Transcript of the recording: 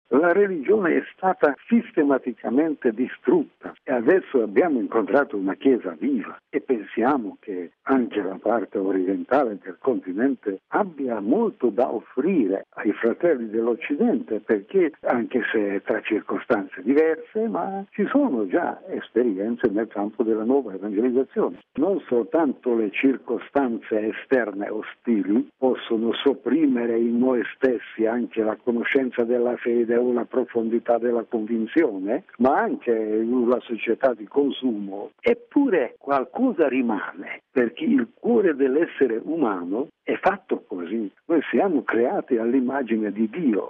La religione è stata sistematicamente distrutta e adesso abbiamo incontrato una Chiesa viva e pensiamo che anche la parte orientale del continente abbia molto da offrire ai fratelli dell'Occidente, perché anche se tra circostanze diverse, ma ci sono già esperienze nel campo della nuova evangelizzazione. Non soltanto le circostanze esterne ostili possono sopprimere in noi stessi anche la conoscenza della fede o la profondità della convinzione, ma anche la società di consumo. Eppure qualcosa rimane, perché il cuore dell'essere umano è fatto così. Noi siamo creati all'immagine di Dio